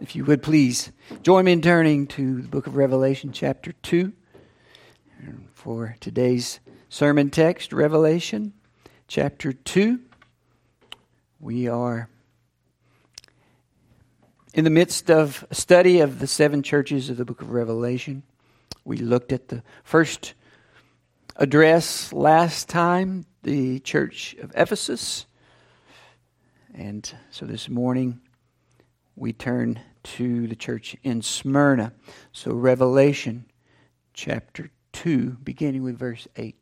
If you would please join me in turning to the book of Revelation chapter 2 for today's sermon text, Revelation chapter 2. We are in the midst of a study of the seven churches of the book of Revelation. We looked at the first address last time, the church of Ephesus. And so this morning we turn to the church in Smyrna. So Revelation chapter 2, beginning with verse 8.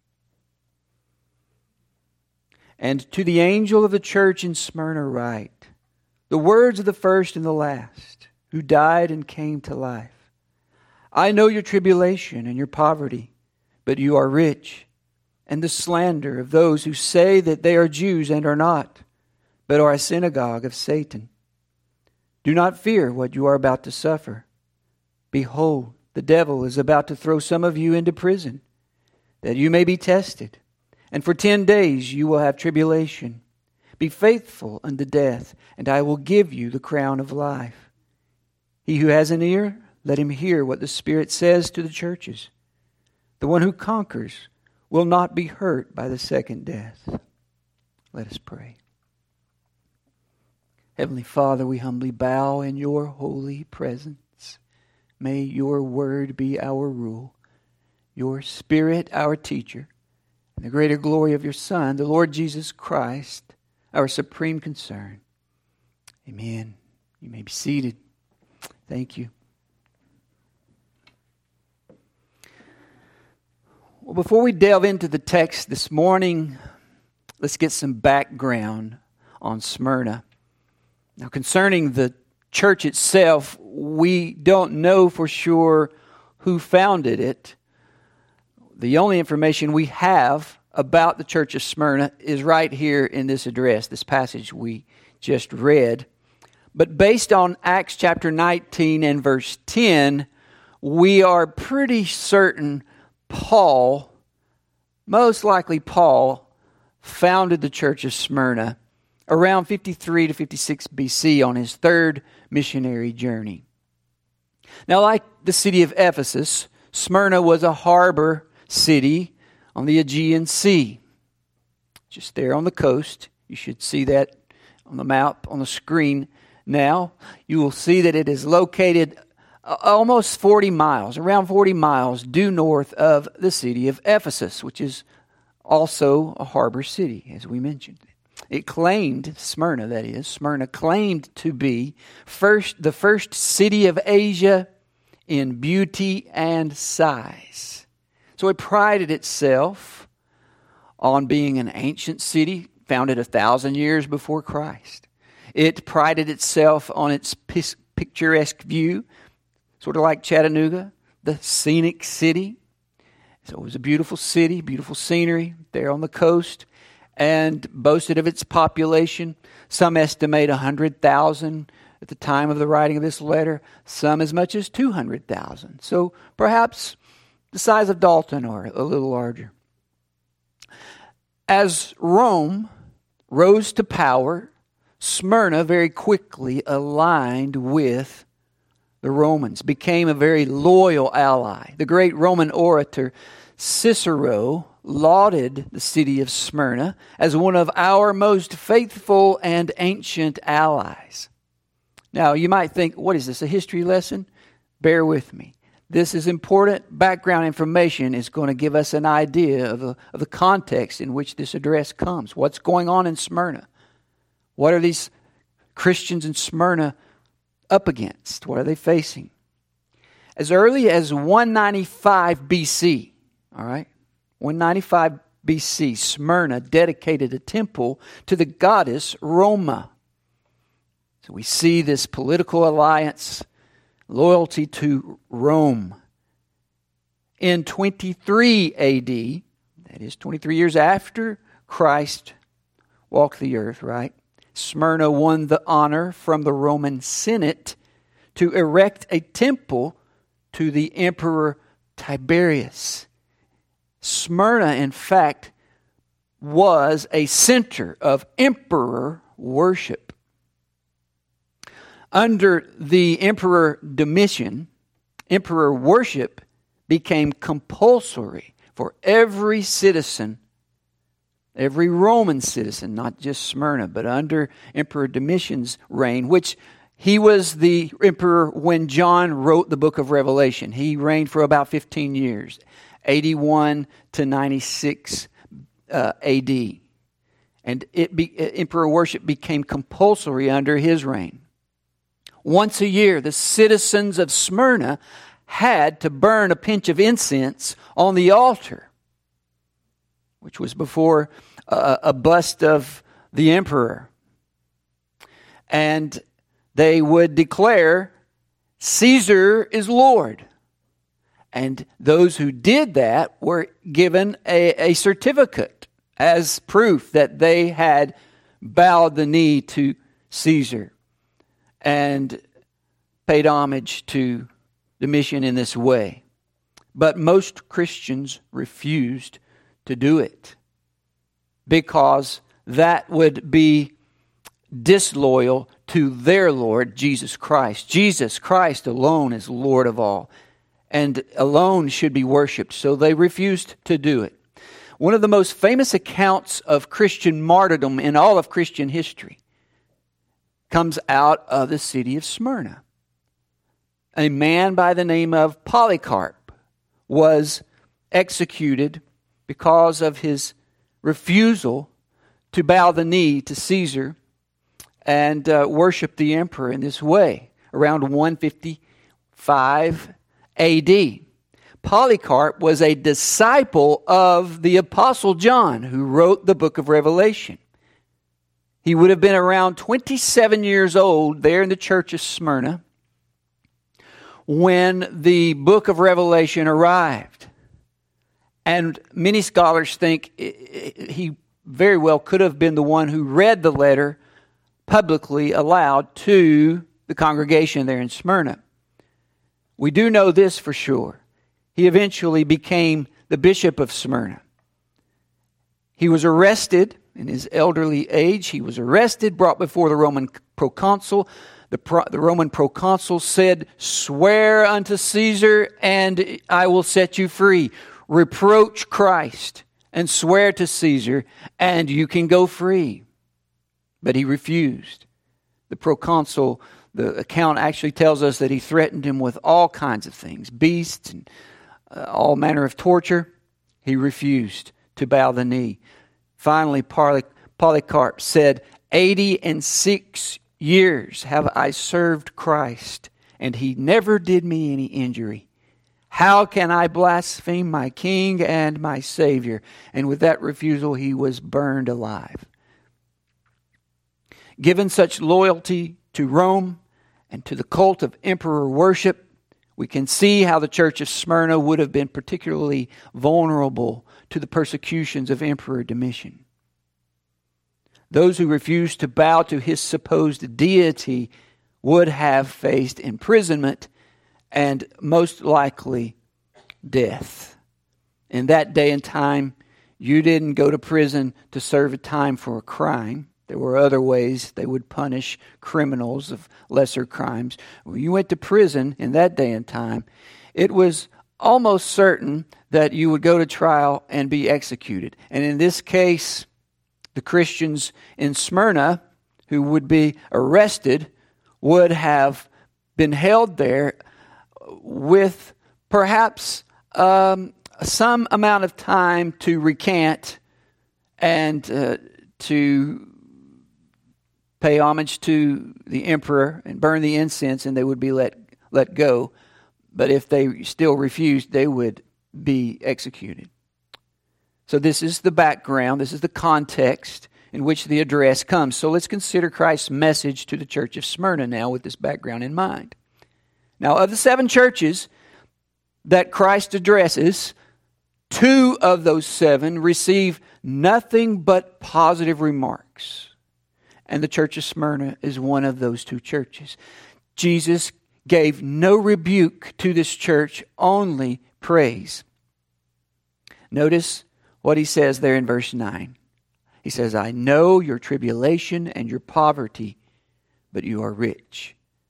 And to the angel of the church in Smyrna write, the words of the first and the last, who died and came to life. I know your tribulation and your poverty, but you are rich, and the slander of those who say that they are Jews and are not, but are a synagogue of Satan. Do not fear what you are about to suffer. Behold, the devil is about to throw some of you into prison, that you may be tested. And for 10 days you will have tribulation. Be faithful unto death, and I will give you the crown of life. He who has an ear, let him hear what the Spirit says to the churches. The one who conquers will not be hurt by the second death. Let us pray. Heavenly Father, we humbly bow in your holy presence. May your word be our rule, your Spirit our teacher, and the greater glory of your Son, the Lord Jesus Christ, our supreme concern. Amen. You may be seated. Thank you. Well, before we delve into the text this morning, let's get some background on Smyrna. Now, concerning the church itself, we don't know for sure who founded it. The only information we have about the church of Smyrna is right here in this address, this passage we just read. But based on Acts chapter 19 and verse 10, we are pretty certain Paul, most likely Paul, founded the church of Smyrna around 53 to 56 BC on his third missionary journey. Now, like the city of Ephesus, Smyrna was a harbor city on the Aegean Sea. Just there on the coast. You should see that on the map on the screen now. You will see that it is located almost 40 miles, around 40 miles due north of the city of Ephesus, which is also a harbor city, as we mentioned. It claimed, Smyrna claimed to be the first city of Asia in beauty and size. So it prided itself on being an ancient city founded 1,000 years before Christ. It prided itself on its picturesque view, sort of like Chattanooga, the scenic city. So it was a beautiful city, beautiful scenery there on the coast, and boasted of its population. Some estimate 100,000 at the time of the writing of this letter, some as much as 200,000. So perhaps the size of Dalton or a little larger. As Rome rose to power, Smyrna very quickly aligned with the Romans, became a very loyal ally. The great Roman orator Cicero lauded the city of Smyrna as one of our most faithful and ancient allies. Now, you might think, what is this, a history lesson? Bear with me. This is important background information. Is going to give us an idea of the context in which this address comes. What's going on in Smyrna? What are these Christians in Smyrna up against? What are they facing? As early as 195 BC, all right? 195 BC, Smyrna dedicated a temple to the goddess Roma. So we see this political alliance, loyalty to Rome. In 23 AD, that is 23 years after Christ walked the earth, right? Smyrna won the honor from the Roman Senate to erect a temple to the Emperor Tiberius. Smyrna, in fact, was a center of emperor worship. Under the Emperor Domitian, emperor worship became compulsory for every citizen, every Roman citizen, not just Smyrna, but under Emperor Domitian's reign, which he was the emperor when John wrote the book of Revelation. He reigned for about 15 years, 81 to 96 AD. And emperor worship became compulsory under his reign. Once a year, the citizens of Smyrna had to burn a pinch of incense on the altar, which was before a bust of the emperor. And they would declare, Caesar is Lord. And those who did that were given a certificate as proof that they had bowed the knee to Caesar and paid homage to Domitian in this way. But most Christians refused to do it because that would be disloyal to their Lord, Jesus Christ. Jesus Christ alone is Lord of all and alone should be worshipped. So they refused to do it. One of the most famous accounts of Christian martyrdom in all of Christian history comes out of the city of Smyrna. A man by the name of Polycarp was executed because of his refusal to bow the knee to Caesar and worship the emperor in this way around 155 AD. Polycarp was a disciple of the Apostle John, who wrote the book of Revelation. He would have been around 27 years old there in the church of Smyrna when the book of Revelation arrived. And many scholars think he very well could have been the one who read the letter publicly aloud to the congregation there in Smyrna. We do know this for sure. He eventually became the bishop of Smyrna. He was arrested in his elderly age. He was arrested, brought before the Roman proconsul. The Roman proconsul said, "Swear unto Caesar, and I will set you free. Reproach Christ and swear to Caesar, and you can go free." But he refused. The proconsul, the account actually tells us that he threatened him with all kinds of things, beasts and all manner of torture. He refused to bow the knee. Finally, Polycarp said, 86 years have I served Christ, and he never did me any injury. How can I blaspheme my King and my Savior? And with that refusal, he was burned alive. Given such loyalty to Rome and to the cult of emperor worship, we can see how the church of Smyrna would have been particularly vulnerable to the persecutions of Emperor Domitian. Those who refused to bow to his supposed deity would have faced imprisonment and most likely death. In that day and time, you didn't go to prison to serve a time for a crime. There were other ways they would punish criminals of lesser crimes. When you went to prison in that day and time, it was almost certain that you would go to trial and be executed. And in this case, the Christians in Smyrna who would be arrested would have been held there with perhaps some amount of time to recant and to pay homage to the emperor and burn the incense, and they would be let go. But if they still refused, they would be executed. So this is the background, this is the context in which the address comes. So let's consider Christ's message to the church of Smyrna now with this background in mind. Now, of the 7 churches that Christ addresses, 2 of those 7 receive nothing but positive remarks. And the church of Smyrna is one of those 2 churches. Jesus gave no rebuke to this church, only praise. Notice what he says there in verse 9. He says, "I know your tribulation and your poverty, but you are rich.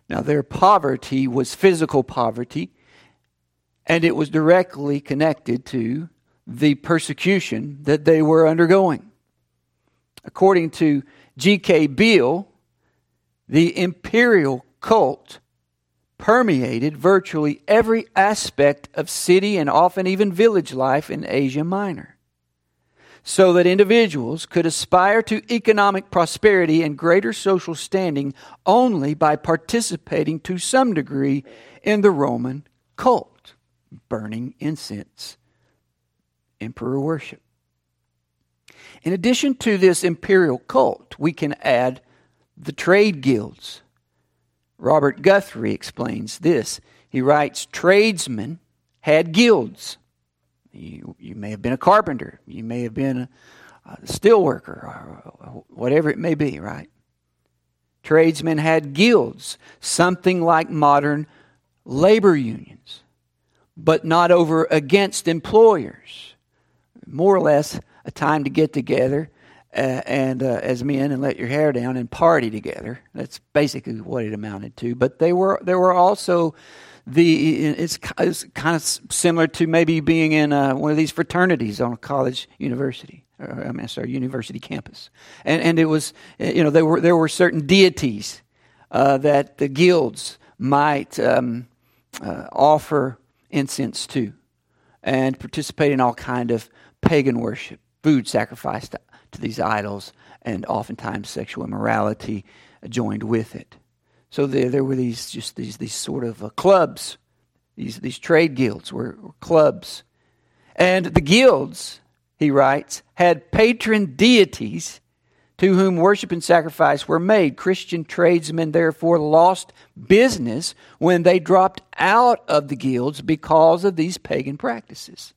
Now, their poverty was physical poverty, and it was directly connected to the persecution that they were undergoing. According to G.K. Beale, the imperial cult permeated virtually every aspect of city and often even village life in Asia Minor, so that individuals could aspire to economic prosperity and greater social standing only by participating to some degree in the Roman cult, burning incense, emperor worship. In addition to this imperial cult, we can add the trade guilds. Robert Guthrie explains this. He writes, tradesmen had guilds. You may have been a carpenter. You may have been a steel worker, or whatever it may be, right? Tradesmen had guilds, something like modern labor unions, but not over against employers. More or less a time to get together and as men and let your hair down and party together. That's basically what it amounted to. But there were also it's kind of similar to maybe being in one of these fraternities on a college university, university campus. And it was, there were certain deities that the guilds might offer incense to, and participate in all kind of pagan worship, food sacrificed to these idols, and oftentimes sexual immorality joined with it. So there were these sort of clubs. These trade guilds were clubs. And the guilds, he writes, had patron deities to whom worship and sacrifice were made. Christian tradesmen therefore lost business when they dropped out of the guilds because of these pagan practices.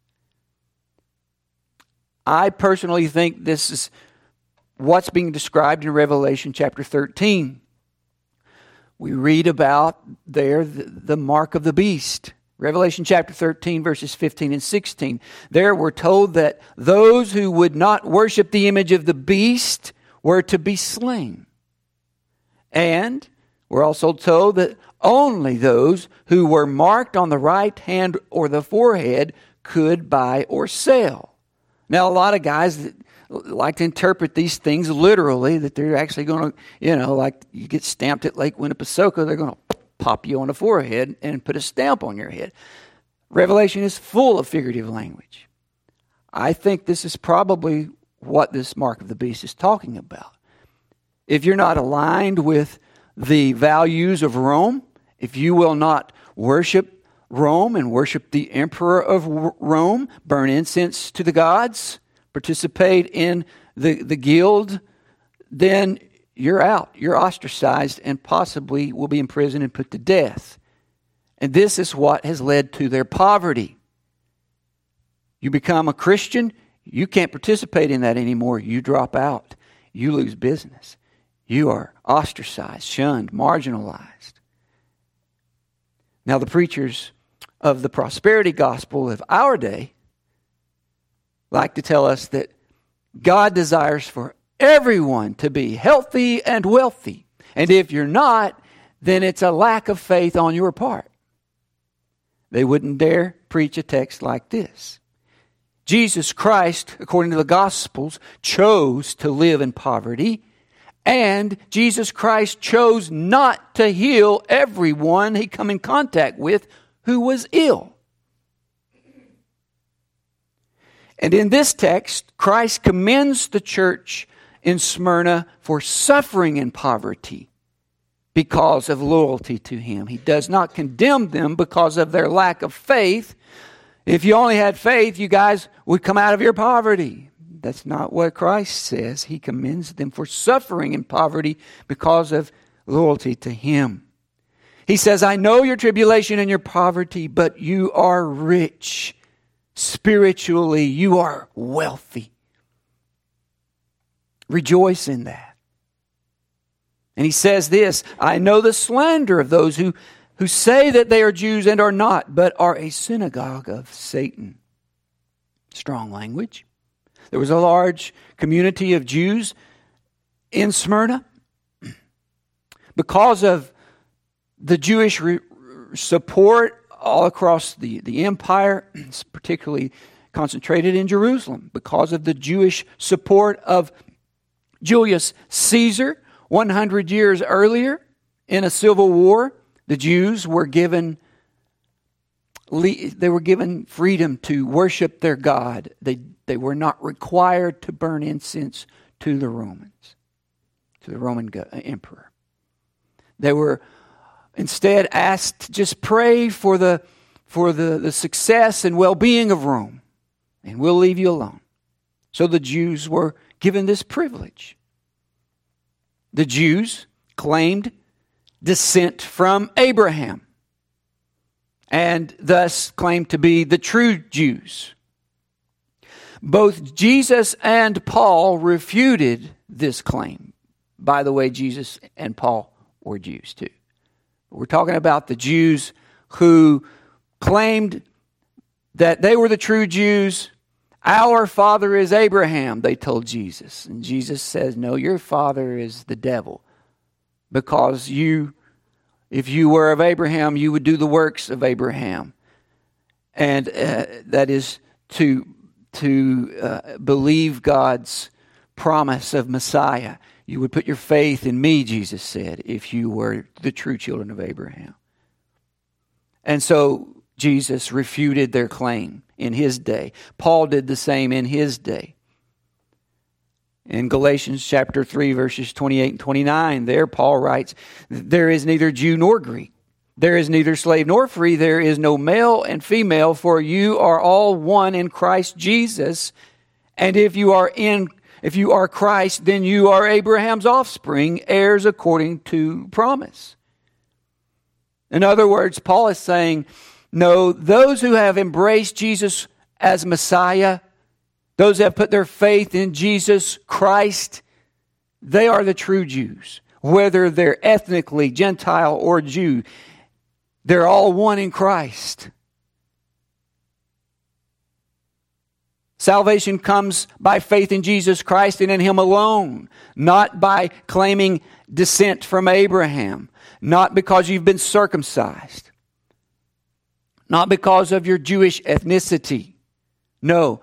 I personally think this is what's being described in Revelation chapter 13. We read about there the mark of the beast. Revelation chapter 13, verses 15 and 16. There we're told that those who would not worship the image of the beast were to be slain. And we're also told that only those who were marked on the right hand or the forehead could buy or sell. Now, a lot of guys like to interpret these things literally, that they're actually going to, like you get stamped at Lake Winnipesaukee, they're going to pop you on the forehead and put a stamp on your head. Revelation is full of figurative language. I think this is probably what this mark of the beast is talking about. If you're not aligned with the values of Rome, if you will not worship Rome and worship the emperor of Rome, burn incense to the gods, participate in the guild, then you're out. You're ostracized and possibly will be imprisoned and put to death. And this is what has led to their poverty. You become a Christian, you can't participate in that anymore. You drop out. You lose business. You are ostracized, shunned, marginalized. Now, the preachers of the prosperity gospel of our day like to tell us that God desires for everyone to be healthy and wealthy. And if you're not, then it's a lack of faith on your part. They wouldn't dare preach a text like this. Jesus Christ, according to the Gospels, chose to live in poverty, and Jesus Christ chose not to heal everyone he come in contact with who was ill. And in this text, Christ commends the church in Smyrna for suffering in poverty because of loyalty to Him. He does not condemn them because of their lack of faith. If you only had faith, you guys would come out of your poverty. That's not what Christ says. He commends them for suffering in poverty because of loyalty to Him. He says, I know your tribulation and your poverty, but you are rich. Spiritually, you are wealthy. Rejoice in that. And he says this, I know the slander of those who say that they are Jews and are not, but are a synagogue of Satan. Strong language. There was a large community of Jews in Smyrna. Because of the Jewish support all across the empire, particularly concentrated in Jerusalem, because of the Jewish support of Julius Caesar 100 years earlier in a civil war. The Jews were given freedom to worship their God. They were not required to burn incense to the Romans, to the Roman emperor. They were instead asked to just pray for the success and well-being of Rome, and we'll leave you alone. So the Jews were given this privilege. The Jews claimed descent from Abraham, and thus claimed to be the true Jews. Both Jesus and Paul refuted this claim. By the way, Jesus and Paul were Jews too. We're talking about the Jews who claimed that they were the true Jews. Our father is Abraham, they told Jesus. And Jesus says, no, your father is the devil. Because if you were of Abraham, you would do the works of Abraham. And that is to believe God's promise of Messiah. You would put your faith in me, Jesus said, if you were the true children of Abraham. And so Jesus refuted their claim in his day. Paul did the same in his day. In Galatians chapter 3, verses 28 and 29, there Paul writes, there is neither Jew nor Greek. There is neither slave nor free. There is no male and female, for you are all one in Christ Jesus. And if you are Christ, then you are Abraham's offspring, heirs according to promise. In other words, Paul is saying, no, those who have embraced Jesus as Messiah, those who have put their faith in Jesus Christ, they are the true Jews. Whether they're ethnically Gentile or Jew, they're all one in Christ. Salvation comes by faith in Jesus Christ and in Him alone, not by claiming descent from Abraham, not because you've been circumcised, not because of your Jewish ethnicity. No,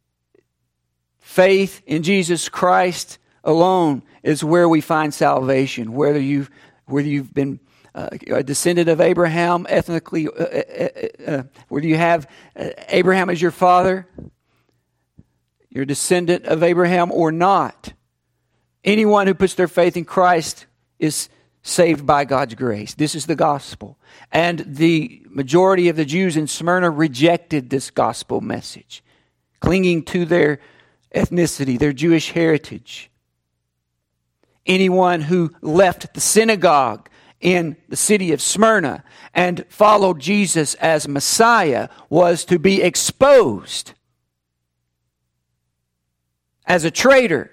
faith in Jesus Christ alone is where we find salvation. Whether you've been a descendant of Abraham ethnically, whether you have Abraham as your father, you're a descendant of Abraham or not. Anyone who puts their faith in Christ is saved by God's grace. This is the gospel. And the majority of the Jews in Smyrna rejected this gospel message, clinging to their ethnicity, their Jewish heritage. Anyone who left the synagogue in the city of Smyrna and followed Jesus as Messiah was to be exposed as a traitor,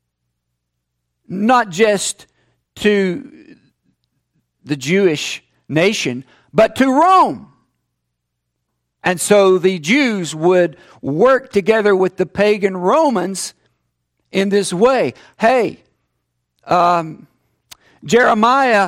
not just to the Jewish nation, but to Rome. And so the Jews would work together with the pagan Romans in this way. Hey, Jeremiah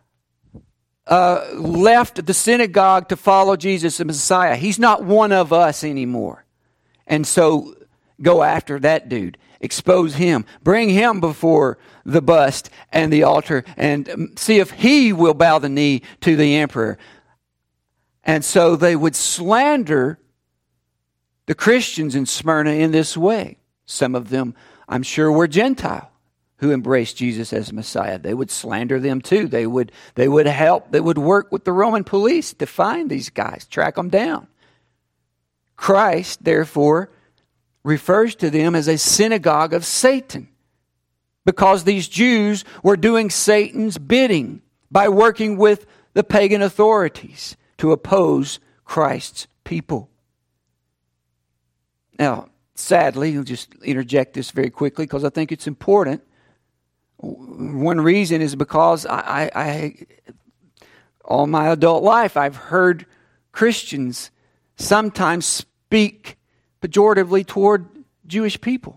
left the synagogue to follow Jesus the Messiah. He's not one of us anymore. And so go after that dude. Expose him. Bring him before the bust and the altar and see if he will bow the knee to the emperor. And so they would slander the Christians in Smyrna in this way. Some of them, I'm sure, were Gentile who embraced Jesus as Messiah. They would slander them too. They would help. They would work with the Roman police to find these guys, track them down. Christ, therefore, refers to them as a synagogue of Satan, because these Jews were doing Satan's bidding by working with the pagan authorities to oppose Christ's people. Now, sadly, I'll just interject this very quickly because I think it's important. One reason is because I all my adult life, I've heard Christians sometimes speak pejoratively toward Jewish people.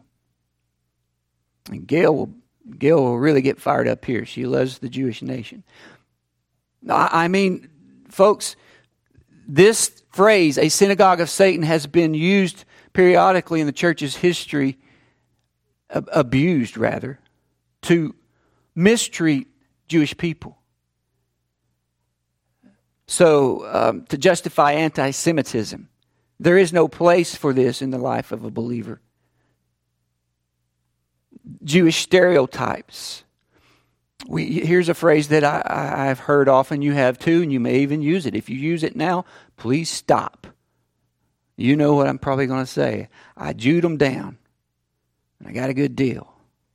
And Gail will really get fired up here. She loves the Jewish nation. I mean, folks, this phrase, a synagogue of Satan, has been used periodically in the church's history, abused rather, to mistreat Jewish people. So, to justify anti-Semitism. There is no place for this in the life of a believer. Jewish stereotypes. Here's a phrase that I've heard often, you have too, and you may even use it. If you use it now, please stop. You know what I'm probably going to say. I Jewed them down, and I got a good deal.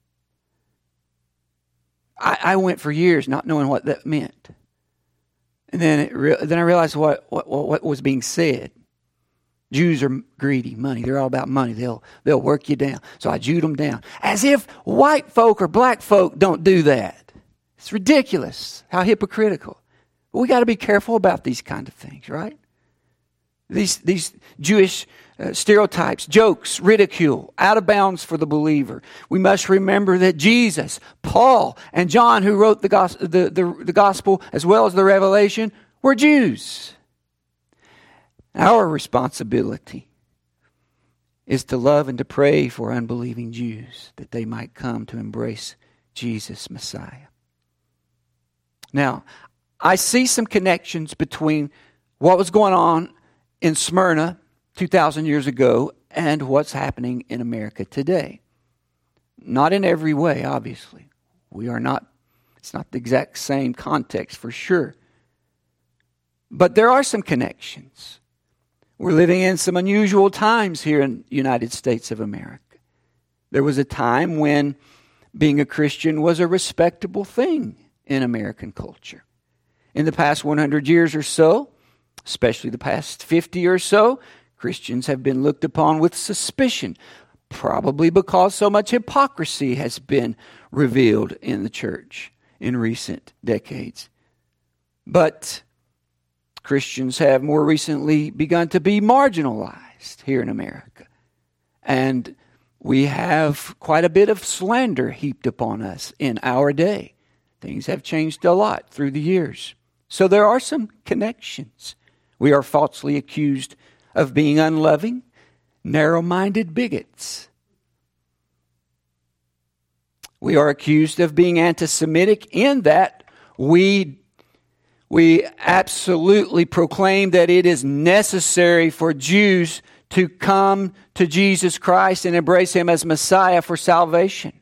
I went for years not knowing what that meant. And then I realized what was being said. Jews are greedy, money. They're all about money. They'll work you down. So I Jewed them down. As if white folk or black folk don't do that. It's ridiculous. How hypocritical. But we got to be careful about these kind of things, right? These Jewish stereotypes, jokes, ridicule, out of bounds for the believer. We must remember that Jesus, Paul, and John, who wrote the gospel as well as the Revelation, were Jews. Our responsibility is to love and to pray for unbelieving Jews that they might come to embrace Jesus, Messiah. Now, I see some connections between what was going on in Smyrna 2,000 years ago and what's happening in America today. Not in every way, obviously. It's not the exact same context for sure. But there are some connections. We're living in some unusual times here in the United States of America. There was a time when being a Christian was a respectable thing in American culture. In the past 100 years or so, especially the past 50 or so, Christians have been looked upon with suspicion, probably because so much hypocrisy has been revealed in the church in recent decades. But Christians have more recently begun to be marginalized here in America. And we have quite a bit of slander heaped upon us in our day. Things have changed a lot through the years. So there are some connections. We are falsely accused of being unloving, narrow-minded bigots. We are accused of being anti-Semitic in that we absolutely proclaim that it is necessary for Jews to come to Jesus Christ and embrace Him as Messiah for salvation,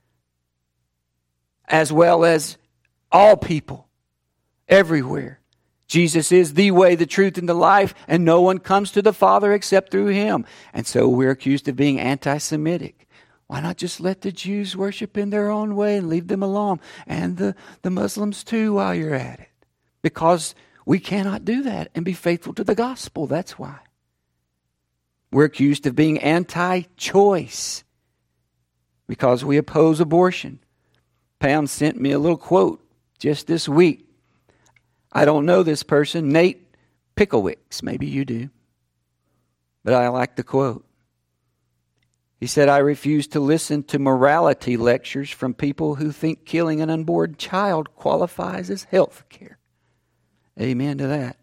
as well as all people, everywhere. Jesus is the way, the truth, and the life, and no one comes to the Father except through Him. And so we're accused of being anti-Semitic. Why not just let the Jews worship in their own way and leave them alone? And the Muslims too while you're at it. Because we cannot do that and be faithful to the gospel. That's why. We're accused of being anti-choice because we oppose abortion. Pam sent me a little quote just this week. I don't know this person, Nate Picklewicks. Maybe you do. But I like the quote. He said, I refuse to listen to morality lectures from people who think killing an unborn child qualifies as health care. Amen to that.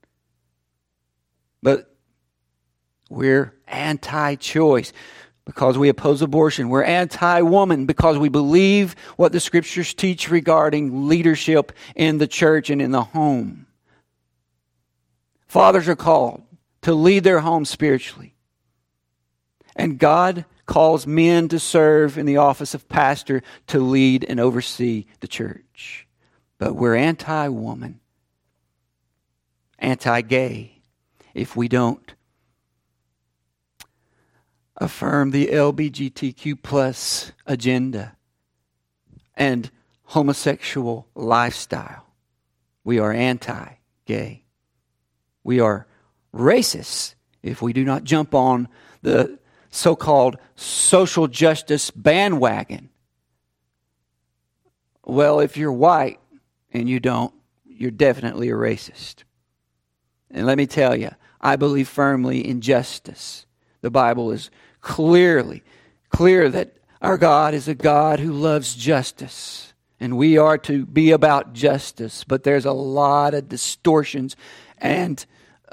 But we're anti-choice because we oppose abortion. We're anti-woman because we believe what the Scriptures teach regarding leadership in the church and in the home. Fathers are called to lead their home spiritually. And God calls men to serve in the office of pastor to lead and oversee the church. But we're anti-woman, anti-gay, if we don't affirm the LGBTQ plus agenda and homosexual lifestyle. We are anti-gay. We are racist if we do not jump on the so-called social justice bandwagon. Well, if you're white and you don't, you're definitely a racist. And let me tell you, I believe firmly in justice. The Bible is clear that our God is a God who loves justice And we are to be about justice, but there's a lot of distortions and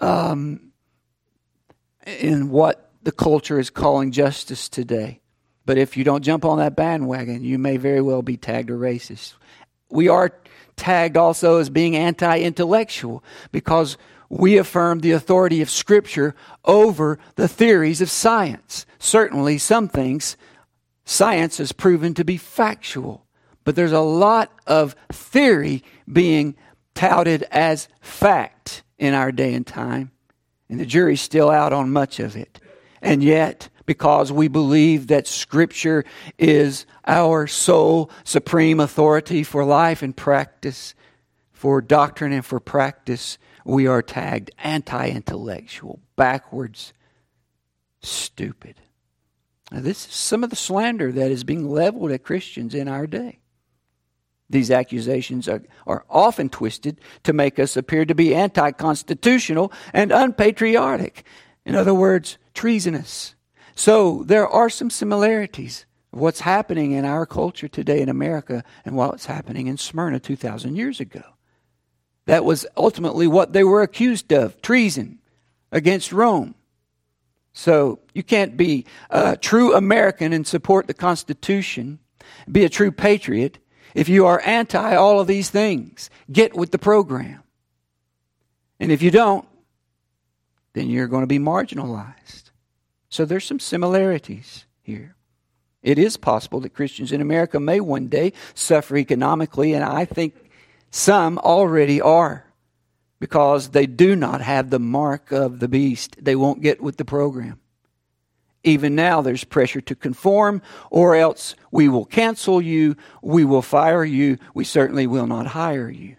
in what the culture is calling justice today. But if you don't jump on that bandwagon, you may very well be tagged a racist. We are tagged also as being anti-intellectual because we affirm the authority of Scripture over the theories of science. Certainly, some things science has proven to be factual. But there's a lot of theory being touted as fact in our day and time. And the jury's still out on much of it. And yet, because we believe that Scripture is our sole supreme authority for life and practice, for doctrine and for practice, we are tagged anti-intellectual, backwards, stupid. Now, this is some of the slander that is being leveled at Christians in our day. These accusations are often twisted to make us appear to be anti-constitutional and unpatriotic. In other words, treasonous. So there are some similarities of what's happening in our culture today in America and what's happening in Smyrna 2,000 years ago. That was ultimately what they were accused of, treason against Rome. So you can't be a true American and support the Constitution, be a true patriot, if you are anti all of these things. Get with the program. And if you don't, then you're going to be marginalized. So there's some similarities here. It is possible that Christians in America may one day suffer economically, and I think some already are, because they do not have the mark of the beast. They won't get with the program. Even now there's pressure to conform, or else we will cancel you, we will fire you, we certainly will not hire you.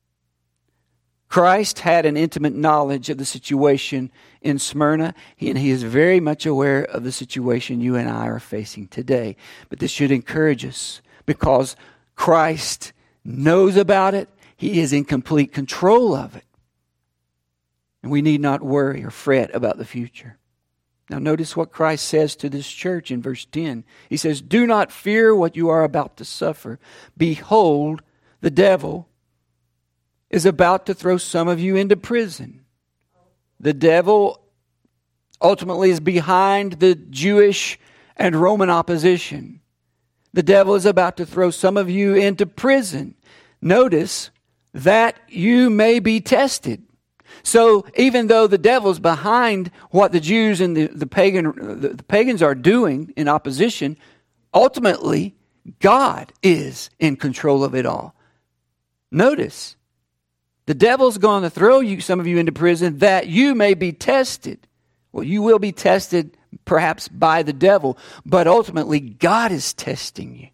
Christ had an intimate knowledge of the situation in Smyrna, and he is very much aware of the situation you and I are facing today. But this should encourage us, because Christ knows about it. He is in complete control of it. And we need not worry or fret about the future. Now notice what Christ says to this church in verse 10. He says, "Do not fear what you are about to suffer. Behold, the devil is about to throw some of you into prison." The devil ultimately is behind the Jewish and Roman opposition. The devil is about to throw some of you into prison. Notice that you may be tested. So even though the devil's behind what the Jews and the pagans are doing in opposition, ultimately God is in control of it all. Notice, the devil's going to throw some of you into prison that you may be tested. Well, you will be tested perhaps by the devil, but ultimately God is testing you.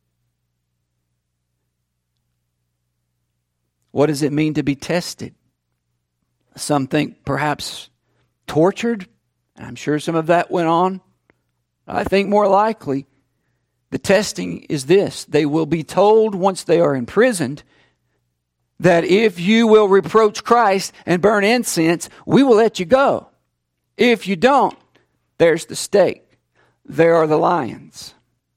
What does it mean to be tested? Some think perhaps tortured. I'm sure some of that went on. I think more likely the testing is this. They will be told once they are imprisoned that if you will reproach Christ and burn incense, we will let you go. If you don't, there's the stake. There are the lions.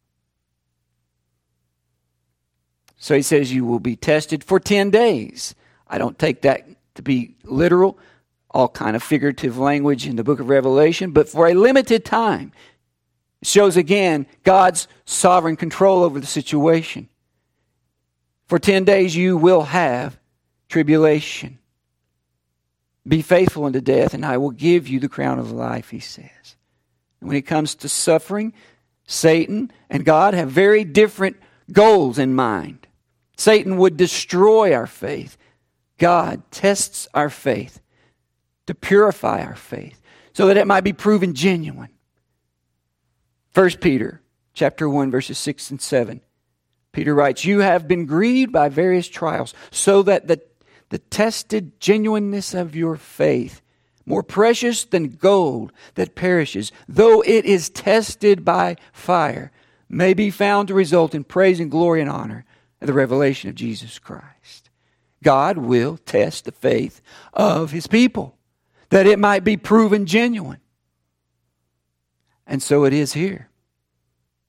So he says you will be tested for 10 days. I don't take that to be literal, all kind of figurative language in the book of Revelation, but for a limited time. It shows again God's sovereign control over the situation. For 10 days you will have tribulation. Be faithful unto death, and I will give you the crown of life, he says. And when it comes to suffering, Satan and God have very different goals in mind. Satan would destroy our faith. God tests our faith to purify our faith so that it might be proven genuine. 1 Peter chapter 1, verses 6 and 7. Peter writes, "You have been grieved by various trials, so that the tested genuineness of your faith, more precious than gold that perishes, though it is tested by fire, may be found to result in praise and glory and honor at the revelation of Jesus Christ." God will test the faith of His people, that it might be proven genuine. And so it is here.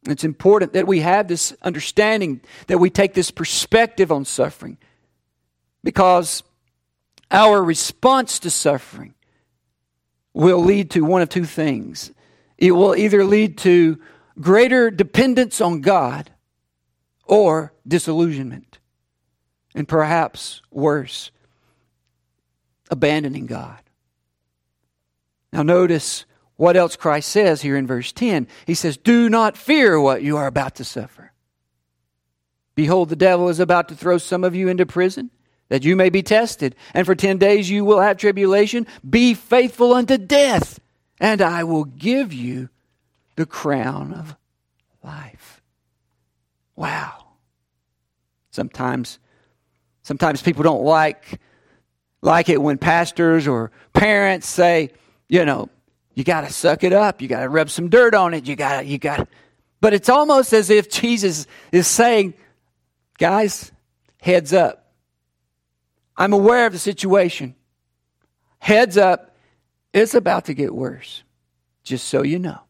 It's important that we have this understanding, that we take this perspective on suffering, because our response to suffering will lead to one of two things. It will either lead to greater dependence on God or disillusionment, and perhaps worse, abandoning God. Now notice what else Christ says here in verse 10. He says, "Do not fear what you are about to suffer. Behold, the devil is about to throw some of you into prison, that you may be tested. And for 10 days you will have tribulation. Be faithful unto death, and I will give you the crown of life." Wow. Sometimes people don't like it when pastors or parents say, you got to suck it up. You got to rub some dirt on it. You got. But it's almost as if Jesus is saying, guys, heads up. I'm aware of the situation. Heads up. It's about to get worse. Just so you know.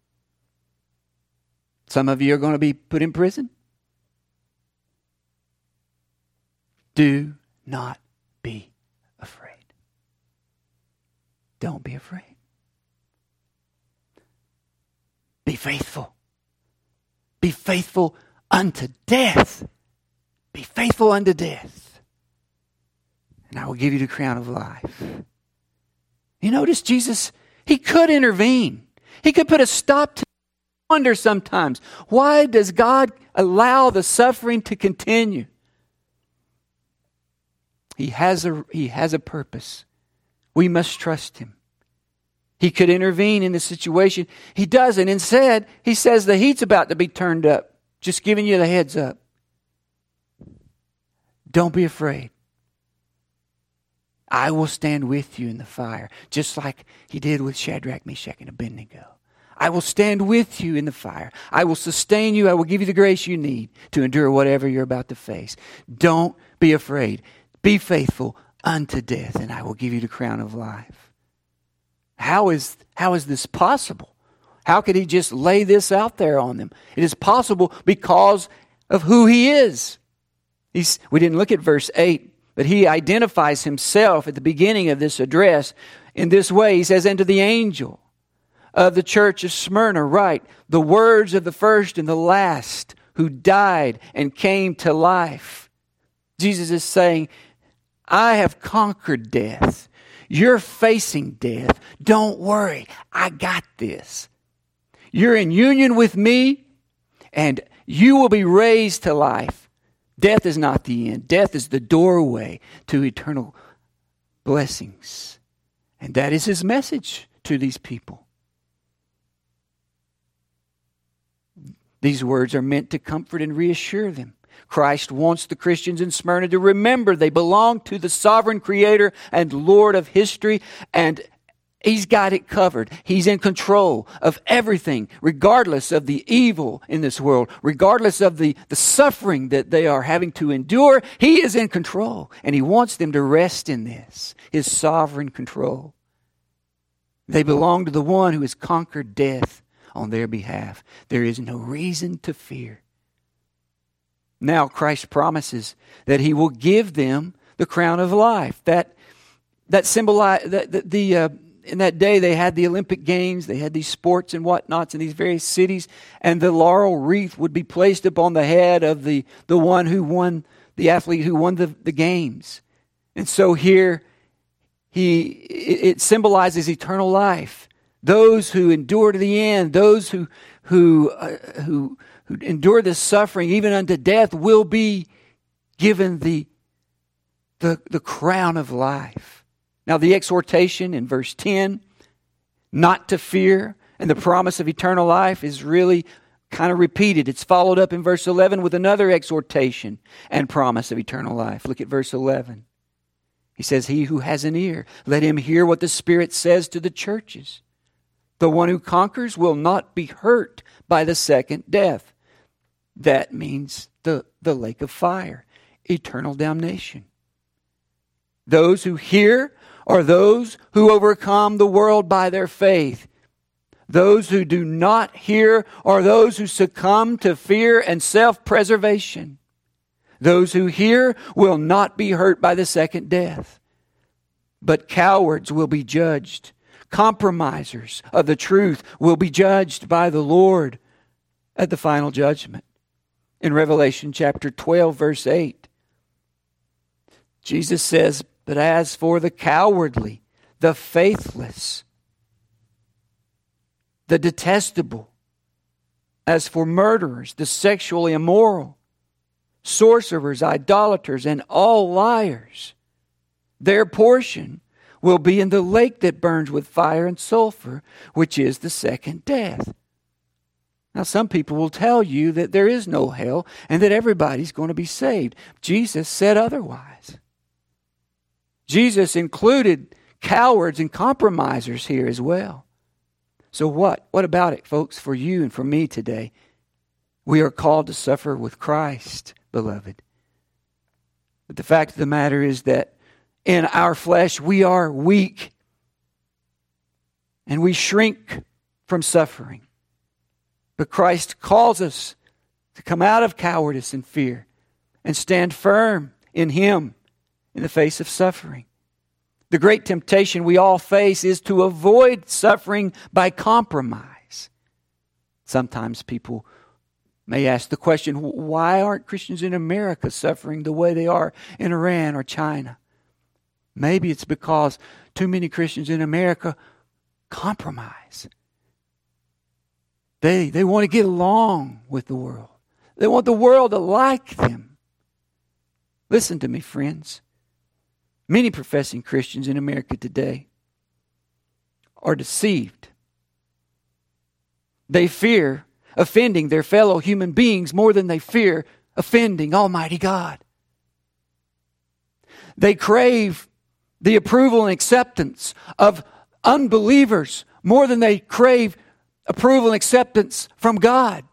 Some of you are going to be put in prison. Do not be afraid. Don't be afraid. Be faithful. Be faithful unto death. Be faithful unto death. And I will give you the crown of life. You notice Jesus, He could intervene. He could put a stop to wonder sometimes. Why does God allow the suffering to continue? He has a purpose. We must trust Him. He could intervene in the situation. He doesn't. Instead, He says the heat's about to be turned up. Just giving you the heads up. Don't be afraid. I will stand with you in the fire, just like He did with Shadrach, Meshach, and Abednego. I will stand with you in the fire. I will sustain you. I will give you the grace you need to endure whatever you're about to face. Don't be afraid. Be faithful unto death, and I will give you the crown of life. How is this possible? How could He just lay this out there on them? It is possible because of who He is. We didn't look at verse 8, but He identifies Himself at the beginning of this address in this way. He says, "And to the angel of the church of Smyrna write, the words of the first and the last who died and came to life." Jesus is saying, I have conquered death. You're facing death. Don't worry. I got this. You're in union with me, and you will be raised to life. Death is not the end. Death is the doorway to eternal blessings. And that is His message to these people. These words are meant to comfort and reassure them. Christ wants the Christians in Smyrna to remember they belong to the sovereign Creator and Lord of history, and He's got it covered. He's in control of everything, regardless of the evil in this world, regardless of the suffering that they are having to endure. He is in control, and He wants them to rest in this, His sovereign control. They belong to the one who has conquered death on their behalf. There is no reason to fear. Now Christ promises that He will give them the crown of life. That symbolize in that day they had the Olympic Games, they had these sports and whatnots in these various cities, and the laurel wreath would be placed upon the head of the one who won, the athlete who won the games. And so here it symbolizes eternal life. Those who endure to the end, those who endure this suffering even unto death will be given the crown of life. Now the exhortation in verse 10, not to fear, and the promise of eternal life is really kind of repeated. It's followed up in verse 11 with another exhortation and promise of eternal life. Look at verse 11. He says, "He who has an ear, let him hear what the Spirit says to the churches. The one who conquers will not be hurt by the second death." That means the lake of fire, eternal damnation. Those who hear are those who overcome the world by their faith. Those who do not hear are those who succumb to fear and self-preservation. Those who hear will not be hurt by the second death. But cowards will be judged. Compromisers of the truth will be judged by the Lord at the final judgment. In Revelation chapter 12, verse 8, Jesus says, "But as for the cowardly, the faithless, the detestable, as for murderers, the sexually immoral, sorcerers, idolaters, and all liars, their portion will be in the lake that burns with fire and sulfur, which is the second death." Now, some people will tell you that there is no hell and that everybody's going to be saved. Jesus said otherwise. Jesus included cowards and compromisers here as well. So what? What about it, folks, for you and for me today? We are called to suffer with Christ, beloved. But the fact of the matter is that in our flesh we are weak and we shrink from suffering. But Christ calls us to come out of cowardice and fear and stand firm in Him in the face of suffering. The great temptation we all face is to avoid suffering by compromise. Sometimes people may ask the question, why aren't Christians in America suffering the way they are in Iran or China? Maybe it's because too many Christians in America compromise. They want to get along with the world. They want the world to like them. Listen to me, friends. Many professing Christians in America today are deceived. They fear offending their fellow human beings more than they fear offending Almighty God. They crave the approval and acceptance of unbelievers more than they crave approval and acceptance from God.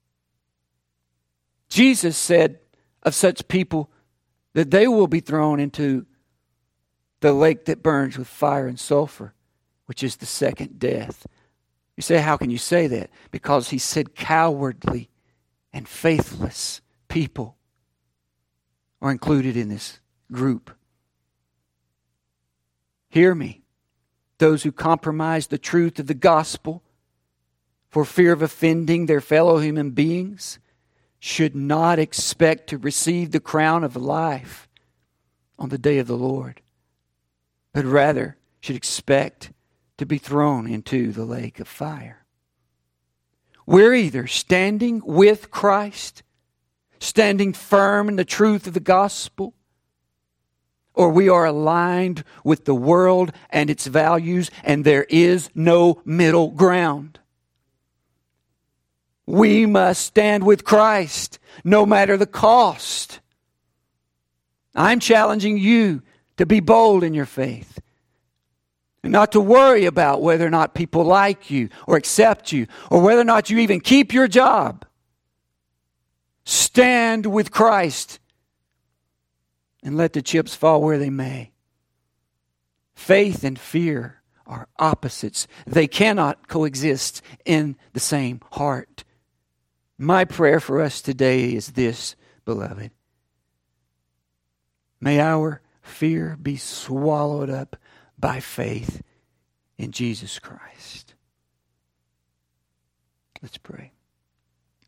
Jesus said of such people that they will be thrown into the lake that burns with fire and sulfur, which is the second death. You say, how can you say that? Because He said cowardly and faithless people are included in this group. Hear me. Those who compromise the truth of the gospel for fear of offending their fellow human beings should not expect to receive the crown of life on the day of the Lord, but rather should expect to be thrown into the lake of fire. We're either standing with Christ, standing firm in the truth of the gospel, or we are aligned with the world and its values, and there is no middle ground. We must stand with Christ no matter the cost. I'm challenging you to be bold in your faith and not to worry about whether or not people like you or accept you or whether or not you even keep your job. Stand with Christ and let the chips fall where they may. Faith and fear are opposites. They cannot coexist in the same heart. My prayer for us today is this, beloved. May our fear be swallowed up by faith in Jesus Christ. Let's pray.